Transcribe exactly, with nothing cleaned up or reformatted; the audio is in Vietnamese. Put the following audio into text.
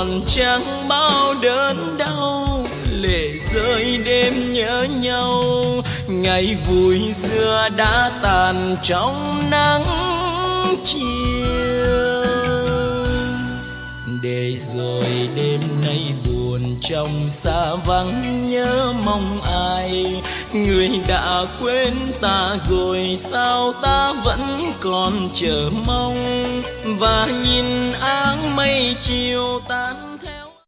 còn chẳng bao đớn đau, lệ rơi đêm nhớ nhau, ngày vui xưa đã tàn trong nắng chiều. Để rồi đêm nay buồn trong xa vắng nhớ mong ai, người đã quên ta rồi sao ta vẫn còn chờ mong, và nhìn áng mây chiều tan.